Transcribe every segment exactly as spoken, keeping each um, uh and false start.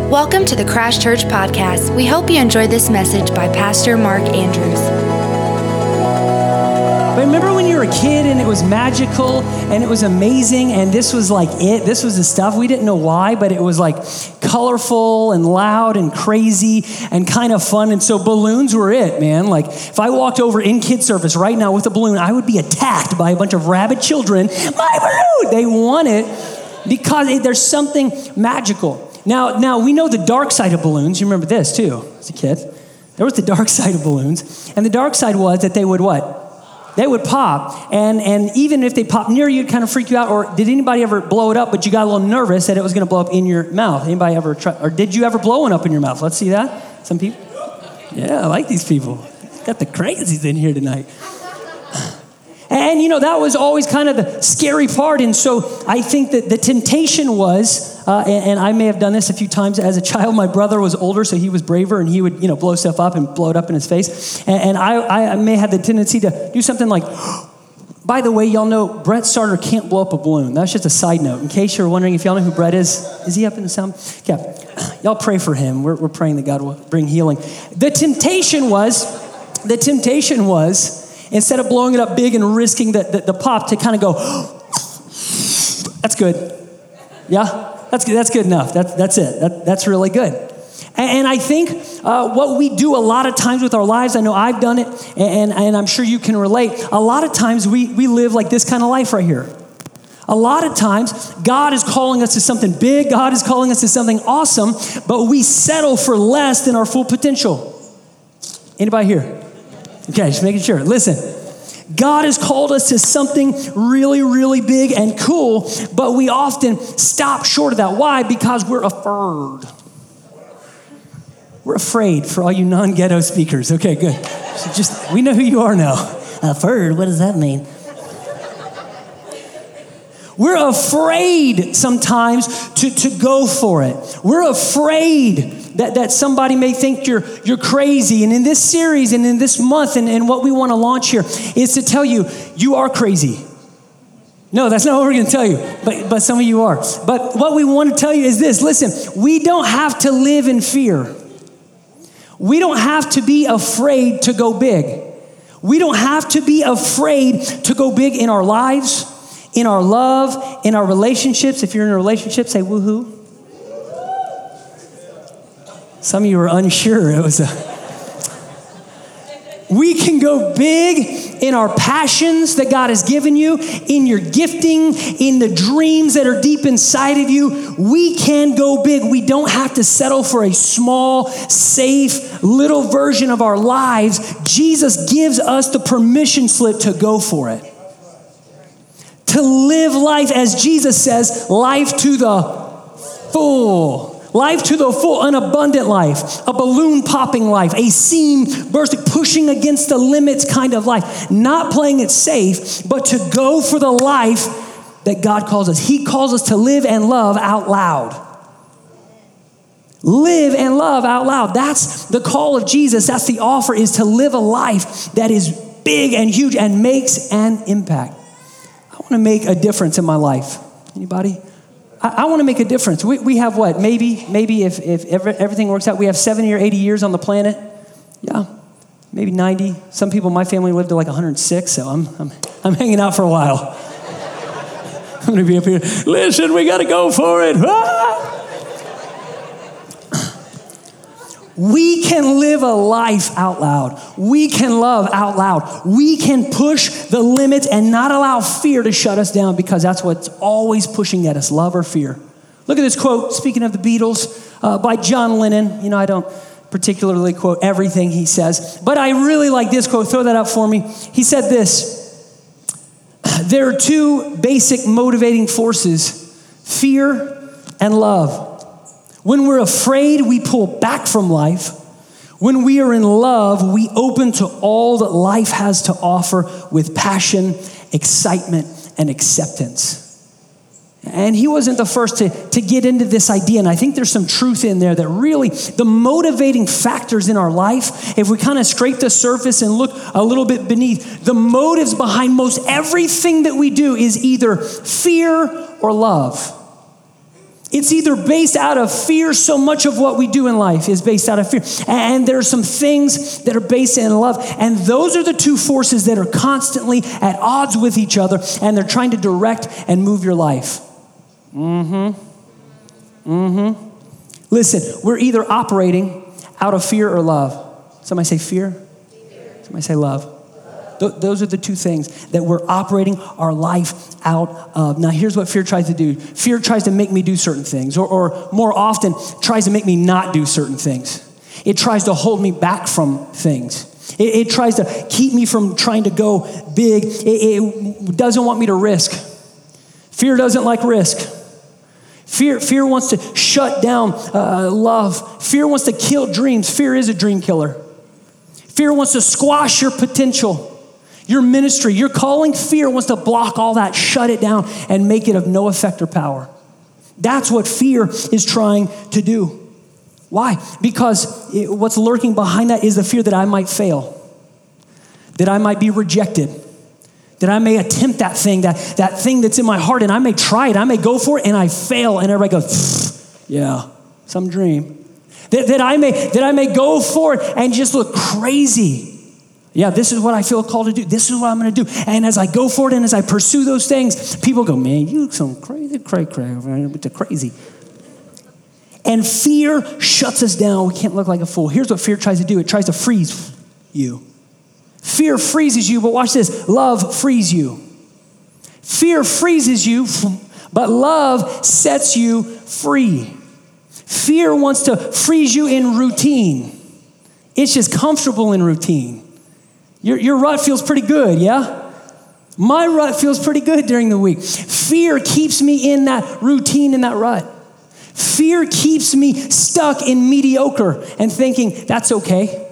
Welcome to the Crash Church Podcast. We hope you enjoyed this message by Pastor Mark Andrews. But remember when you were a kid and it was magical and it was amazing and this was like it, this was the stuff, we didn't know why, but it was like colorful and loud and crazy and kind of fun. And so balloons were it, man. Like if I walked over in kid service right now with a balloon, I would be attacked by a bunch of rabid children. My balloon! They want it because it, there's something magical. Now, now we know the dark side of balloons. You remember this too, as a kid. There was the dark side of balloons. And the dark side was that they would what? They would pop. And, and even if they popped near you, it'd kind of freak you out. Or did anybody ever blow it up, but you got a little nervous that it was going to blow up in your mouth? Anybody ever try, or did you ever blow one up in your mouth? Let's see that. Some people. Yeah, I like these people. Got the crazies in here tonight. And, you know, that was always kind of the scary part. And so I think that the temptation was, uh, and, and I may have done this a few times as a child. My brother was older, so he was braver, and he would, you know, blow stuff up and blow it up in his face. And, and I, I may have the tendency to do something like, by the way, y'all know Brett Starter can't blow up a balloon. That's just a side note. In case you're wondering if y'all know who Brett is, is he up in the sound? Yeah, y'all pray for him. We're, we're praying that God will bring healing. The temptation was, the temptation was, instead of blowing it up big and risking the, the, the pop, to kind of go, that's good. Yeah, that's good. That's good enough. That, that's it. That, that's really good. And, and I think uh, what we do a lot of times with our lives, I know I've done it, and, and I'm sure you can relate. A lot of times we, we live like this kind of life right here. A lot of times God is calling us to something big. God is calling us to something awesome, but we settle for less than our full potential. Anybody here? Okay, just making sure. Listen, God has called us to something really, really big and cool, but we often stop short of that. Why? Because we're afraid. We're afraid, for all you non-ghetto speakers. Okay, good. So just, we know who you are now. Afraid, what does that mean? We're afraid sometimes to, to go for it. We're afraid that, that somebody may think you're you're crazy. And in this series and in this month and, and what we want to launch here is to tell you, you are crazy. No, that's not what we're going to tell you, but, but some of you are. But what we want to tell you is this. Listen, we don't have to live in fear. We don't have to be afraid to go big. We don't have to be afraid to go big in our lives, in our love, in our relationships. If you're in a relationship, say woohoo. Some of you were unsure. It was a. We can go big in our passions that God has given you, in your gifting, in the dreams that are deep inside of you. We can go big. We don't have to settle for a small, safe, little version of our lives. Jesus gives us the permission slip to go for it. To live life, as Jesus says, life to the full. Life to the full, an abundant life, a balloon popping life, a seam bursting, pushing against the limits kind of life. Not playing it safe, but to go for the life that God calls us. He calls us to live and love out loud. Live and love out loud. That's the call of Jesus. That's the offer, is to live a life that is big and huge and makes an impact. I want to make a difference in my life. Anybody? I, I want to make a difference. We, we have what? Maybe, maybe if, if every, everything works out, we have seventy or eighty years on the planet. Yeah, maybe ninety. Some people in my family lived to like one hundred six, so I'm, I'm, I'm hanging out for a while. I'm going to be up here. Listen, we got to go for it. Ah! We can live a life out loud. We can love out loud. We can push the limits and not allow fear to shut us down, because that's what's always pushing at us, love or fear. Look at this quote, speaking of the Beatles, uh, by John Lennon. You know, I don't particularly quote everything he says, but I really like this quote. Throw that up for me. He said this: there are two basic motivating forces, fear and love. When we're afraid, we pull back from life. When we are in love, we open to all that life has to offer with passion, excitement, and acceptance. And he wasn't the first to, to get into this idea, and I think there's some truth in there that really the motivating factors in our life, if we kind of scrape the surface and look a little bit beneath, the motives behind most everything that we do is either fear or love. It's either based out of fear. So much of what we do in life is based out of fear. And there are some things that are based in love. And those are the two forces that are constantly at odds with each other. And they're trying to direct and move your life. Mm-hmm. Mm-hmm. Listen, we're either operating out of fear or love. Somebody say fear. fear. Somebody say love. Th- those are the two things that we're operating our life out of. Now, here's what fear tries to do. Fear tries to make me do certain things, or, or more often, tries to make me not do certain things. It tries to hold me back from things. It, it tries to keep me from trying to go big. It, it doesn't want me to risk. Fear doesn't like risk. Fear, fear wants to shut down uh, love. Fear wants to kill dreams. Fear is a dream killer. Fear wants to squash your potential. Your ministry, your calling. Fear wants to block all that, shut it down, and make it of no effect or power. That's what fear is trying to do. Why? Because it, what's lurking behind that is the fear that I might fail, that I might be rejected, that I may attempt that thing, that, that thing that's in my heart, and I may try it, I may go for it, and I fail, and everybody goes, yeah, some dream. That, that I may that I may go for it and just look crazy. Yeah, this is what I feel called to do. This is what I'm going to do. And as I go for it and as I pursue those things, people go, man, you look some crazy, cray, cray, with the crazy. And fear shuts us down. We can't look like a fool. Here's what fear tries to do. It tries to freeze you. Fear freezes you, but watch this. Love frees you. Fear freezes you, but love sets you free. Fear wants to freeze you in routine. It's just comfortable in routine. Your, your rut feels pretty good, yeah? My rut feels pretty good during the week. Fear keeps me in that routine, in that rut. Fear keeps me stuck in mediocre and thinking, that's okay.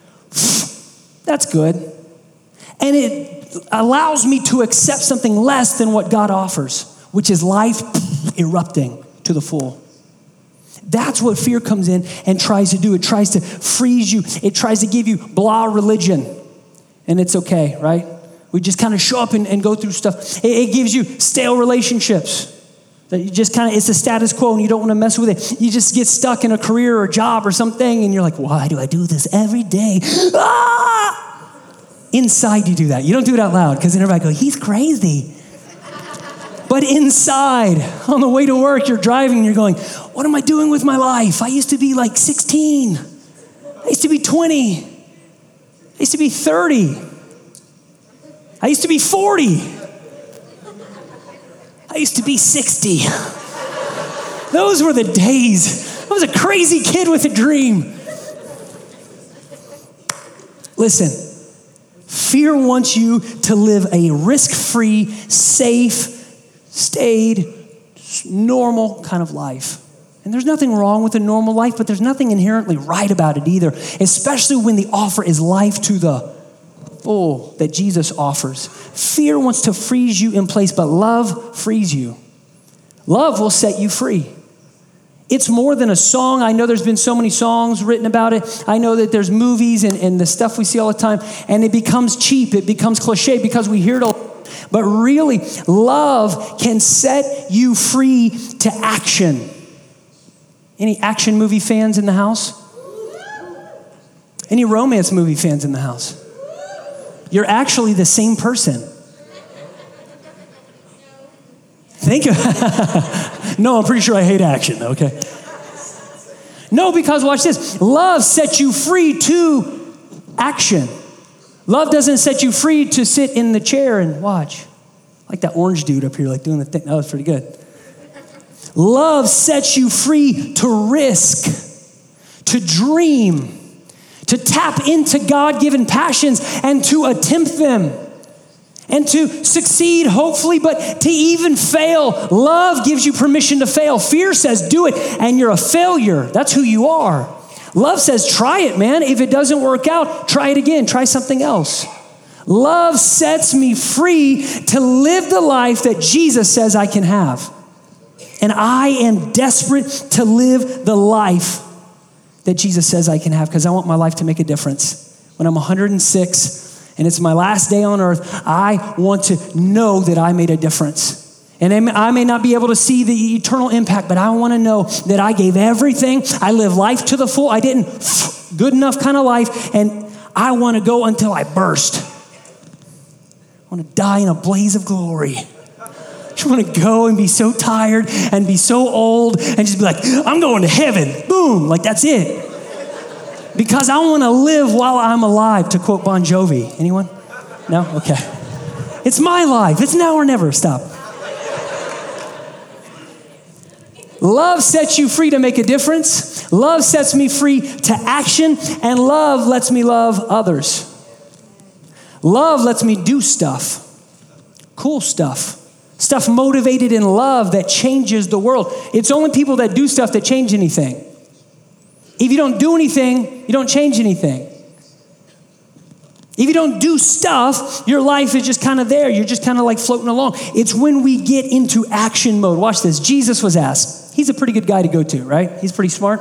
That's good. And it allows me to accept something less than what God offers, which is life erupting to the full. That's what fear comes in and tries to do. It tries to freeze you. It tries to give you blah religion. And it's okay, right? We just kind of show up and, and go through stuff. It, it gives you stale relationships. That you just kind of, it's the status quo and you don't want to mess with it. You just get stuck in a career or a job or something and you're like, why do I do this every day? Ah! Inside you do that. You don't do it out loud because then everybody goes, he's crazy. But inside, on the way to work, you're driving and you're going, what am I doing with my life? I used to be like sixteen. I used to be twenty. I used to be thirty. I used to be forty. I used to be sixty. Those were the days. I was a crazy kid with a dream. Listen, fear wants you to live a risk-free, safe, staid, normal kind of life. And there's nothing wrong with a normal life, but there's nothing inherently right about it either, especially when the offer is life to the full that Jesus offers. Fear wants to freeze you in place, but love frees you. Love will set you free. It's more than a song. I know there's been so many songs written about it. I know that there's movies and, and the stuff we see all the time, and it becomes cheap. It becomes cliche because we hear it all. But really, love can set you free to action. Any action movie fans in the house? Any romance movie fans in the house? You're actually the same person. Think of, no, I'm pretty sure I hate action, okay? No, because watch this. Love sets you free to action. Love doesn't set you free to sit in the chair and watch. Like that orange dude up here, like doing the thing. That was pretty good. Love sets you free to risk, to dream, to tap into God-given passions and to attempt them and to succeed, hopefully, but to even fail. Love gives you permission to fail. Fear says, do it, and you're a failure. That's who you are. Love says, try it, man. If it doesn't work out, try it again. Try something else. Love sets me free to live the life that Jesus says I can have. And I am desperate to live the life that Jesus says I can have because I want my life to make a difference. When I'm one hundred six and it's my last day on earth, I want to know that I made a difference. And I may not be able to see the eternal impact, but I want to know that I gave everything. I live life to the full. I didn't good enough kind of life, and I want to go until I burst. I want to die in a blaze of glory. I just want to go and be so tired and be so old and just be like, I'm going to heaven. Boom, like that's it. Because I want to live while I'm alive, to quote Bon Jovi. Anyone? No? Okay. It's my life. It's now or never. Stop. Love sets you free to make a difference. Love sets me free to action. And love lets me love others. Love lets me do stuff. Cool stuff. Stuff motivated in love that changes the world. It's only people that do stuff that change anything. If you don't do anything, you don't change anything. If you don't do stuff, your life is just kind of there. You're just kind of like floating along. It's when we get into action mode. Watch this. Jesus was asked. He's a pretty good guy to go to, right? He's pretty smart.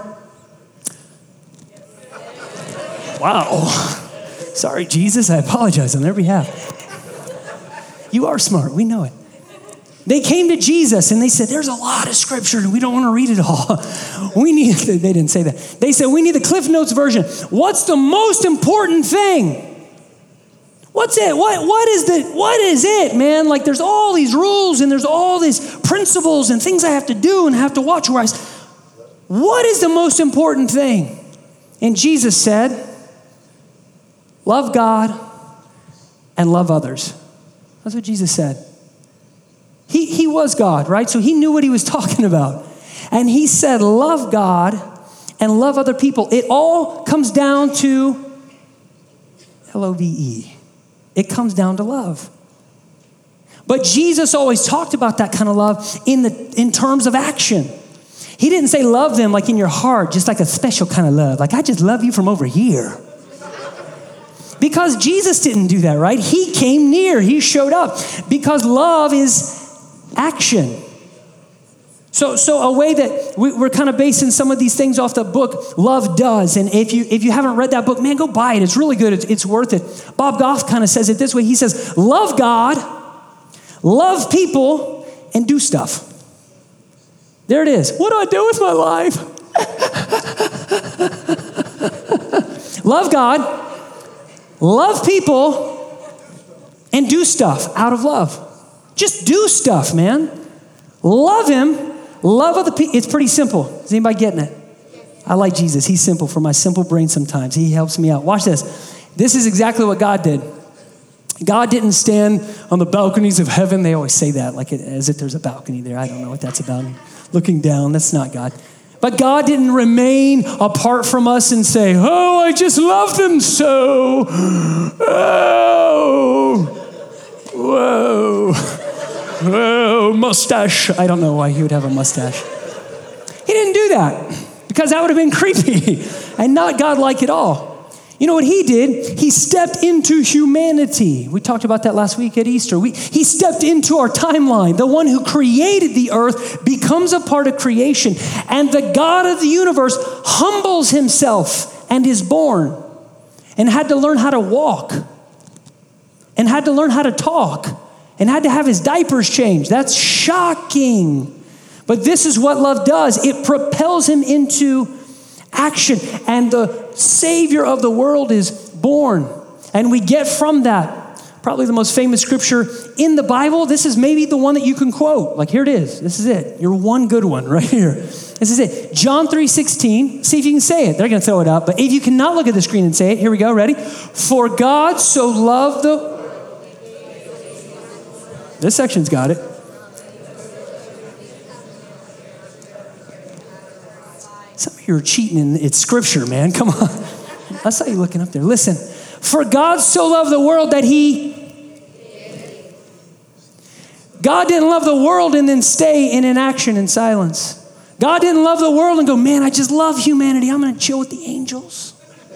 Wow. Sorry, Jesus. I apologize on their behalf. You are smart. We know it. They came to Jesus and they said, there's a lot of scripture and we don't want to read it all. We need, they didn't say that. They said, we need the Cliff Notes version. What's the most important thing? What's it? What, what is the, what is it, man? Like there's all these rules and there's all these principles and things I have to do and have to watch where I, what is the most important thing? And Jesus said, love God and love others. That's what Jesus said. He, he was God, right? So he knew what he was talking about. And he said, love God and love other people. It all comes down to L O V E. It comes down to love. But Jesus always talked about that kind of love in the in terms of action. He didn't say love them like in your heart, just like a special kind of love. Like, I just love you from over here. Because Jesus didn't do that, right? He came near. He showed up. Because love is action. So, so a way that we, we're kind of basing some of these things off the book, Love Does. And if you if you haven't read that book, man, go buy it. It's really good. It's, it's worth it. Bob Goff kind of says it this way. He says, love God, love people, and do stuff. There it is. What do I do with my life? Love God, love people, and do stuff out of love. Just do stuff, man. Love him. Love other people. It's pretty simple. Is anybody getting it? I like Jesus. He's simple for my simple brain sometimes. He helps me out. Watch this. This is exactly what God did. God didn't stand on the balconies of heaven. They always say that like it, as if there's a balcony there. I don't know what that's about. Looking down. That's not God. But God didn't remain apart from us and say, oh, I just love them so. Oh, whoa. Oh, mustache. I don't know why he would have a mustache. He didn't do that because that would have been creepy and not God-like at all. You know what he did? He stepped into humanity. We talked about that last week at Easter. We, he stepped into our timeline. The one who created the earth becomes a part of creation. And the God of the universe humbles himself and is born and had to learn how to walk and had to learn how to talk and had to have his diapers changed. That's shocking. But this is what love does. It propels him into action. And the Savior of the world is born. And we get from that probably the most famous scripture in the Bible. This is maybe the one that you can quote. Like, here it is. This is it. Your one good one right here. This is it. John three sixteen. See if you can say it. They're going to throw it up. But if you cannot look at the screen and say it, here we go. Ready? For God so loved the... This section's got it. Some of you are cheating in it's scripture, man. Come on. I saw you looking up there. Listen. For God so loved the world that he... God didn't love the world and then stay in inaction and silence. God didn't love the world and go, man, I just love humanity. I'm going to chill with the angels.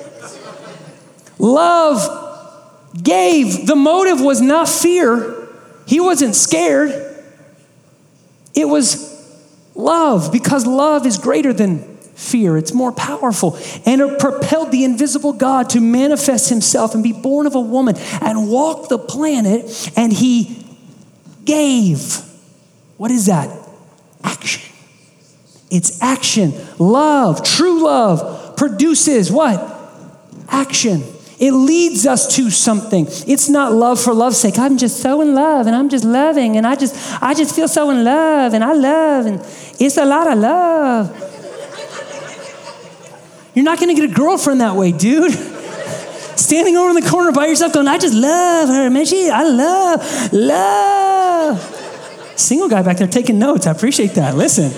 Love gave. The motive was not fear. He wasn't scared. It was love, because love is greater than fear. It's more powerful. And it propelled the invisible God to manifest himself and be born of a woman and walk the planet. And he gave. What is that? Action. It's action. Love, true love, produces what? Action. It leads us to something. It's not love for love's sake. I'm just so in love and I'm just loving and I just I just feel so in love and I love and it's a lot of love. You're not going to get a girlfriend that way, dude. Standing over in the corner by yourself going, I just love her, man. She, I love, love. Single guy back there taking notes. I appreciate that. Listen.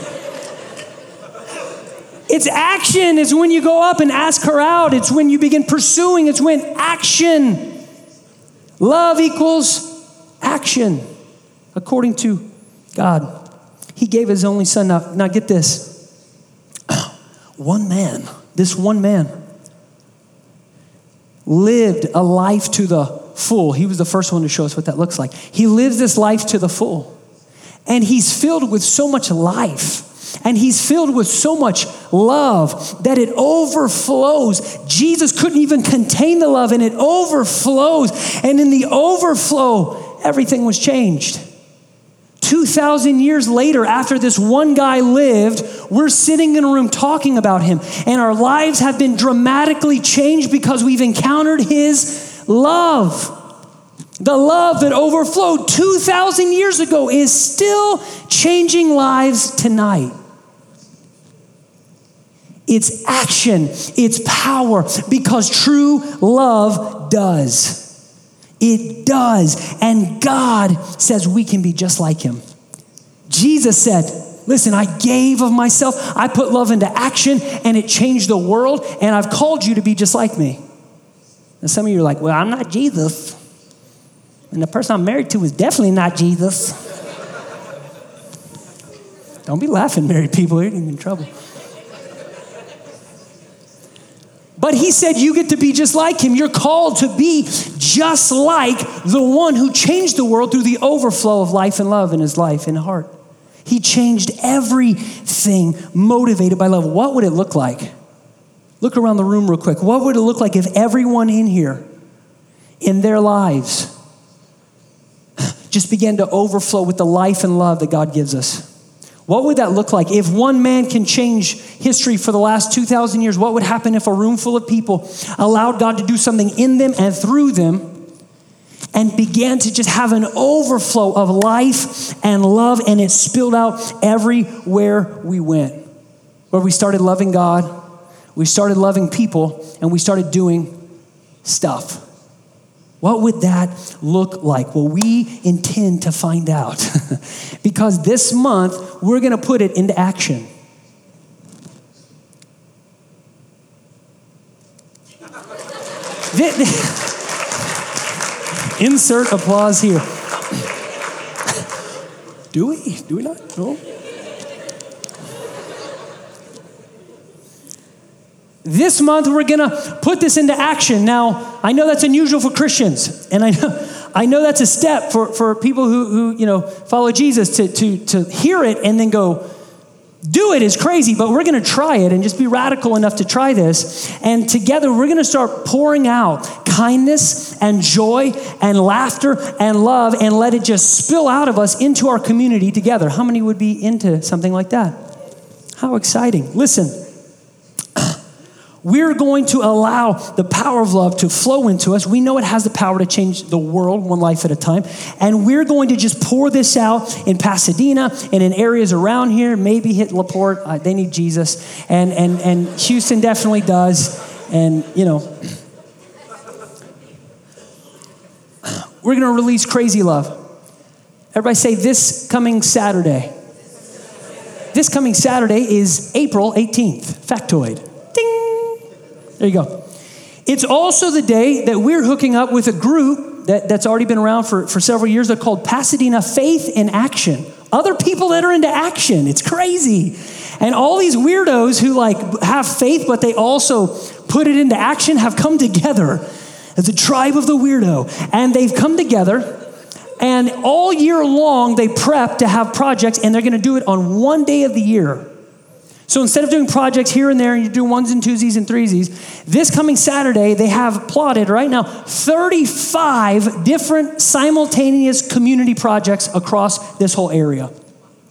It's action. It's when you go up and ask her out. It's when you begin pursuing. It's when action. Love equals action, according to God. He gave his only son. Now, now get this. One man, this one man, lived a life to the full. He was the first one to show us what that looks like. He lives this life to the full. And he's filled with so much life. And he's filled with so much love that it overflows. Jesus couldn't even contain the love, and it overflows. And in the overflow, everything was changed. two thousand years later, after this one guy lived, we're sitting in a room talking about him. And our lives have been dramatically changed because we've encountered his love. The love that overflowed two thousand years ago is still changing lives tonight. It's action, it's power, because true love does. It does. And God says we can be just like him. Jesus said, listen, I gave of myself. I put love into action and it changed the world. And I've called you to be just like me. And some of you are like, well, I'm not Jesus. And the person I'm married to is definitely not Jesus. Don't be laughing, married people. You're in trouble. But he said you get to be just like him. You're called to be just like the one who changed the world through the overflow of life and love in his life and heart. He changed everything motivated by love. What would it look like? Look around the room real quick. What would it look like if everyone in here, in their lives, just began to overflow with the life and love that God gives us? What would that look like? If one man can change history for the last two thousand years, what would happen if a room full of people allowed God to do something in them and through them and began to just have an overflow of life and love, and it spilled out everywhere we went? Where we started loving God, we started loving people, and we started doing stuff. What would that look like? Well, we intend to find out because this month we're going to put it into action. Insert applause here. Do we? Do we not? No. This month, we're going to put this into action. Now, I know that's unusual for Christians, and I know I know that's a step for, for people who, who you know follow Jesus to, to, to hear it and then go, do it is crazy, but we're going to try it and just be radical enough to try this. And together, we're going to start pouring out kindness and joy and laughter and love and let it just spill out of us into our community together. How many would be into something like that? How exciting. Listen. We're going to allow the power of love to flow into us. We know it has the power to change the world one life at a time. And we're going to just pour this out in Pasadena and in areas around here. Maybe hit LaPorte. Uh, they need Jesus. And, and, and Houston definitely does. And, you know, we're going to release crazy love. Everybody say this coming Saturday. This coming Saturday is April eighteenth. Factoid. There you go. It's also the day that we're hooking up with a group that, that's already been around for, for several years. They're called Pasadena Faith in Action. Other people that are into action. It's crazy. And all these weirdos who like have faith, but they also put it into action, have come together as a tribe of the weirdo. And they've come together, and all year long they prep to have projects, and they're going to do it on one day of the year. So instead of doing projects here and there, and you're doing ones and twosies and threesies, this coming Saturday, they have plotted right now thirty-five different simultaneous community projects across this whole area.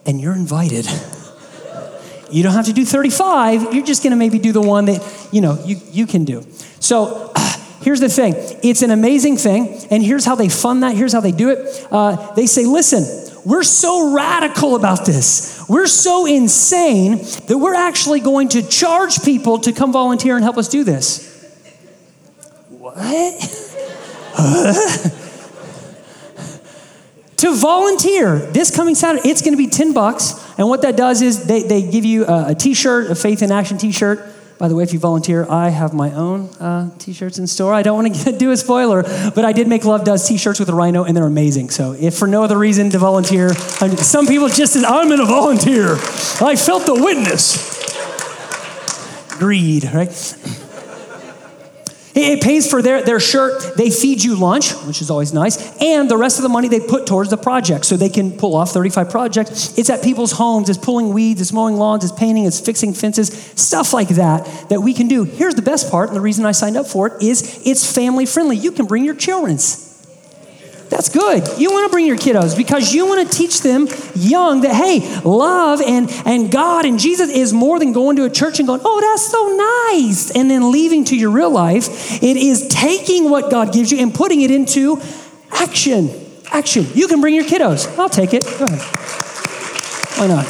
and you're invited. You don't have to do thirty-five. You're just going to maybe do the one that, you know, you, you can do. So uh, here's the thing. It's an amazing thing. And here's how they fund that. Here's how they do it. Uh, they say, listen, we're so radical about this. We're so insane that we're actually going to charge people to come volunteer and help us do this. What? Huh? To volunteer this coming Saturday, it's going to be ten bucks. And what that does is they, they give you a, a t-shirt, a Faith in Action t-shirt. By the way, if you volunteer, I have my own uh, t-shirts in store. I don't want to do a spoiler, but I did make Love Does t-shirts with a rhino, and they're amazing. So if for no other reason to volunteer, I'm, some people just say, I'm going to volunteer. I felt the witness. Greed, right? It pays for their, their shirt. They feed you lunch, which is always nice. And the rest of the money they put towards the project. So they can pull off thirty-five projects. It's at people's homes. It's pulling weeds. It's mowing lawns. It's painting. It's fixing fences. Stuff like that that we can do. Here's the best part, and the reason I signed up for it is it's family friendly. You can bring your children's. That's good. You want to bring your kiddos because you want to teach them young that, hey, love and, and God and Jesus is more than going to a church and going, oh, that's so nice, and then leaving to your real life. It is taking what God gives you and putting it into action. Action. You can bring your kiddos. I'll take it. Go ahead. Why not?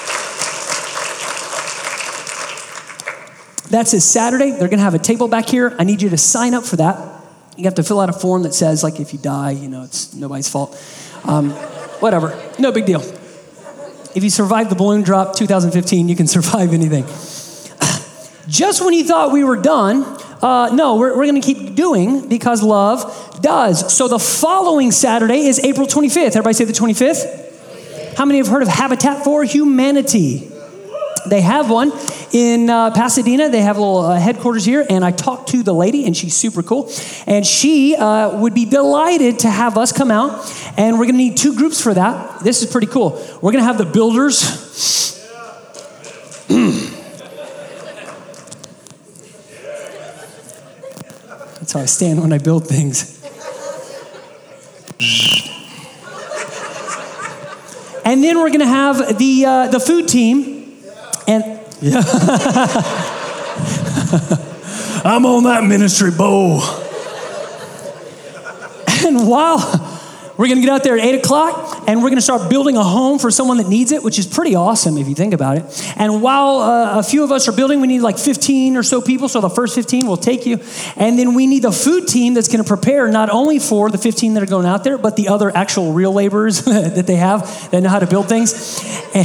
That's this Saturday. They're going to have a table back here. I need you to sign up for that. You have to fill out a form that says, like, if you die, you know, it's nobody's fault. Um, whatever. No big deal. If you survive the balloon drop two thousand fifteen, you can survive anything. Just when you thought we were done, uh, no, we're, we're going to keep doing because love does. So the following Saturday is April twenty-fifth. Everybody say the twenty-fifth? How many have heard of Habitat for Humanity? They have one in uh, Pasadena. They have a little uh, headquarters here, and I talked to the lady, and she's super cool. And she uh, would be delighted to have us come out, and we're going to need two groups for that. This is pretty cool. We're going to have the builders. That's how I stand when I build things. And then we're going to have the uh, the food team. And yeah. I'm on that ministry, Bo. And while we're going to get out there at eight o'clock, and we're going to start building a home for someone that needs it, which is pretty awesome if you think about it. And while uh, a few of us are building, we need like fifteen or so people. So the first fifteen will take you. And then we need the food team that's going to prepare not only for the fifteen that are going out there, but the other actual real laborers that they have that know how to build things. And,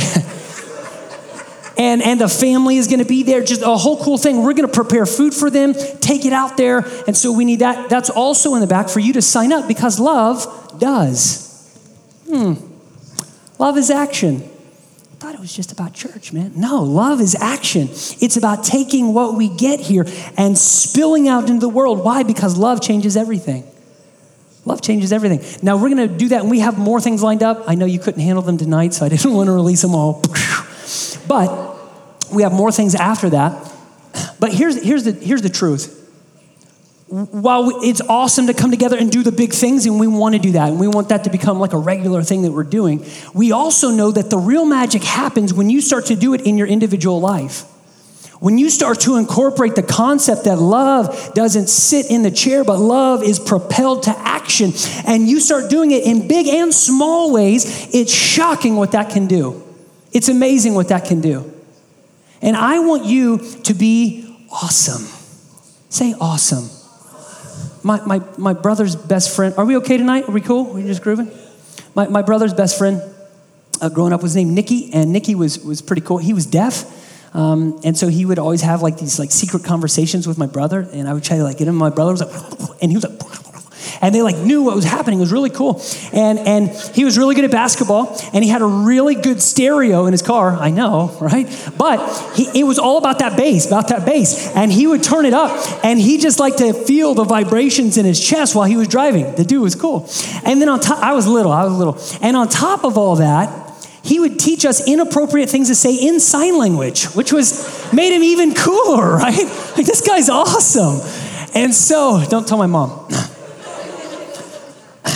And, and the family is going to be there, just a whole cool thing. We're going to prepare food for them, take it out there. And so we need that. That's also in the back for you to sign up because love does. Hmm. Love is action. I thought it was just about church, man. No, love is action. It's about taking what we get here and spilling out into the world. Why? Because love changes everything. Love changes everything. Now, we're going to do that, and we have more things lined up. I know you couldn't handle them tonight, so I didn't want to release them all. But we have more things after that. But here's, here's, the, here's the truth. While we, it's awesome to come together and do the big things, and we want to do that, and we want that to become like a regular thing that we're doing, we also know that the real magic happens when you start to do it in your individual life. When you start to incorporate the concept that love doesn't sit in the chair, but love is propelled to action, and you start doing it in big and small ways, it's shocking what that can do. It's amazing what that can do. And I want you to be awesome. Say awesome. My, my, my brother's best friend. Are we okay tonight? Are we cool? Are we just grooving? My, my brother's best friend uh, growing up was named Nicky, and Nicky was, was pretty cool. He was deaf. Um, and so he would always have like these like secret conversations with my brother, and I would try to like get him. My brother was like, and he was like, and they like knew what was happening. It was really cool. And and he was really good at basketball, and he had a really good stereo in his car. I know, right? But he, it was all about that bass, about that bass. And he would turn it up, and he just liked to feel the vibrations in his chest while he was driving. The dude was cool. And then on top, I was little, I was little. And on top of all that, he would teach us inappropriate things to say in sign language, which was made him even cooler, right? Like, this guy's awesome. And so, don't tell my mom.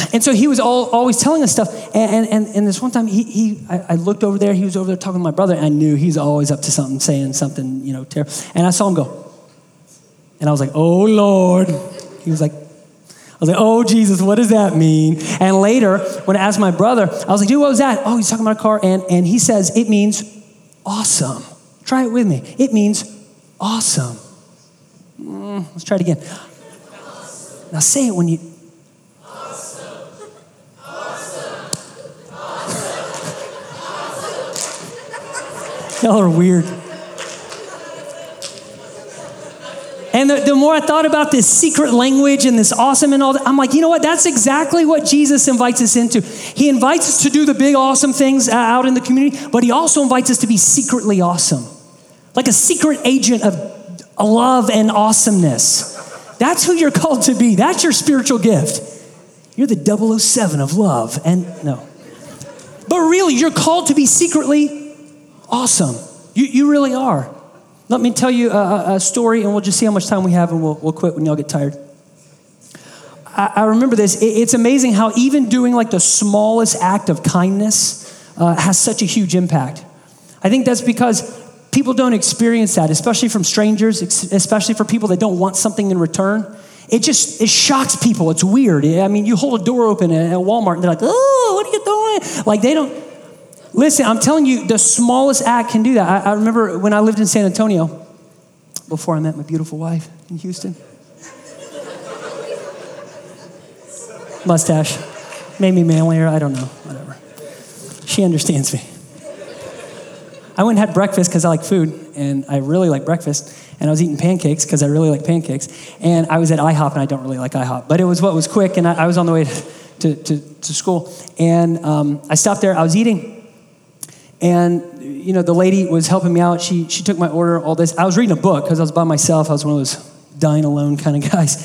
And so he was all, always telling us stuff. And, and, and this one time, he, he I, I looked over there. He was over there talking to my brother. And I knew he's always up to something, saying something, you know, terrible. And I saw him go. And I was like, oh, Lord. He was like, I was like, oh, Jesus, what does that mean? And later, when I asked my brother, I was like, dude, what was that? Oh, he's talking about a car. And, and he says, it means awesome. Try it with me. It means awesome. Mm, let's try it again. Now say it when you... Y'all are weird. And the, the more I thought about this secret language and this awesome and all that, I'm like, you know what? That's exactly what Jesus invites us into. He invites us to do the big, awesome things out in the community, but he also invites us to be secretly awesome. Like a secret agent of love and awesomeness. That's who you're called to be. That's your spiritual gift. You're the double oh seven of love. And no. But really, you're called to be secretly awesome. You, you really are. Let me tell you a, a story, and we'll just see how much time we have, and we'll, we'll quit when y'all get tired. I, I remember this. It, it's amazing how even doing like the smallest act of kindness uh, has such a huge impact. I think that's because people don't experience that, especially from strangers, especially for people that don't want something in return. It just, it shocks people. It's weird. I mean, you hold a door open at Walmart, and they're like, oh, what are you doing? Like they don't... Listen, I'm telling you, the smallest act can do that. I, I remember when I lived in San Antonio, before I met my beautiful wife in Houston. Mustache. Made me manlier, I don't know, whatever. She understands me. I went and had breakfast because I like food, and I really like breakfast. And I was eating pancakes because I really like pancakes. And I was at IHOP, and I don't really like IHOP. But it was what was quick, and I, I was on the way to, to, to, to school. And um, I stopped there, I was eating. And, you know, the lady was helping me out. She she took my order, all this. I was reading a book because I was by myself. I was one of those dying alone kind of guys.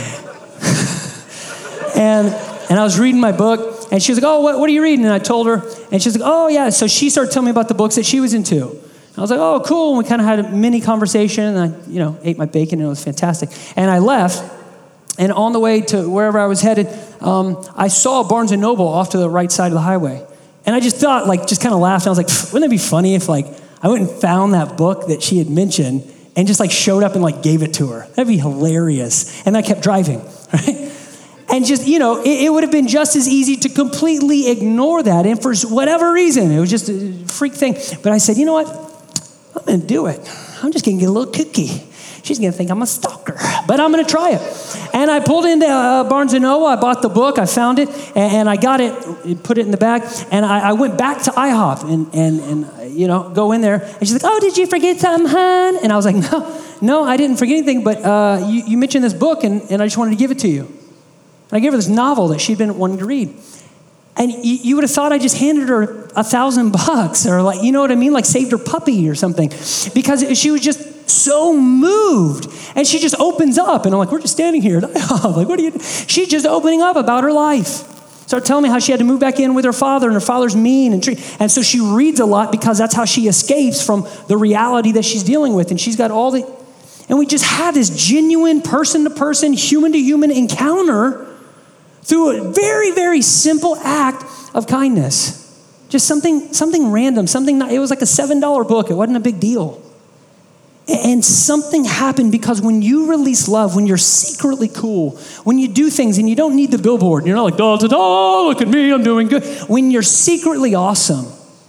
and and I was reading my book, and she was like, oh, what, what are you reading? And I told her, and she was like, oh, yeah. So she started telling me about the books that she was into. And I was like, oh, cool. And we kind of had a mini conversation, and I, you know, ate my bacon, and it was fantastic. And I left, and on the way to wherever I was headed, um, I saw Barnes and Noble off to the right side of the highway. And I just thought, like, just kind of laughed. I was like, wouldn't it be funny if, like, I went and found that book that she had mentioned and just, like, showed up and, like, gave it to her? That'd be hilarious. And I kept driving, right? And just, you know, it, it would have been just as easy to completely ignore that. And for whatever reason, it was just a freak thing. But I said, you know what? I'm going to do it. I'm just going to get a little kooky. She's going to think I'm a stalker, but I'm going to try it. And I pulled into uh, Barnes and Noble. I bought the book. I found it, and, and I got it, put it in the bag. And I, I went back to IHOP and, and, and, you know, go in there. And she's like, oh, did you forget something, hon? And I was like, no, no, I didn't forget anything, but uh, you, you mentioned this book, and, and I just wanted to give it to you. And I gave her this novel that she'd been wanting to read. And you, you would have thought I just handed her a thousand bucks or like, you know what I mean? Like saved her puppy or something. Because she was just so moved. And she just opens up. And I'm like, we're just standing here. Like, what are you? She's just opening up about her life. Started telling me how she had to move back in with her father, and her father's mean. And, treat, and so she reads a lot because that's how she escapes from the reality that she's dealing with. And she's got all the, and we just had this genuine person-to-person, human-to-human encounter through a very, very simple act of kindness. Just something something random, something, not, it was like a seven dollar book. It wasn't a big deal. And something happened because when you release love, when you're secretly cool, when you do things and you don't need the billboard, you're not like, da, da, da, look at me, I'm doing good. When you're secretly awesome,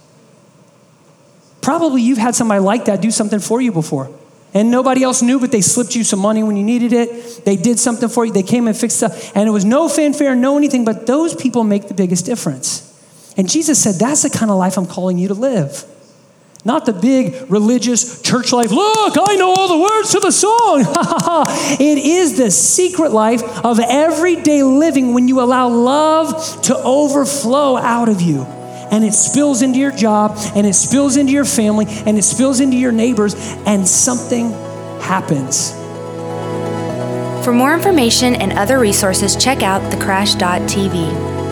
probably you've had somebody like that do something for you before. And nobody else knew, but they slipped you some money when you needed it. They did something for you. They came and fixed stuff. And it was no fanfare, no anything, but those people make the biggest difference. And Jesus said, that's the kind of life I'm calling you to live. Not the big religious church life. Look, I know all the words to the song. It is the secret life of everyday living when you allow love to overflow out of you. And it spills into your job, and it spills into your family, and it spills into your neighbors, and something happens. For more information and other resources, check out the crash dot t v.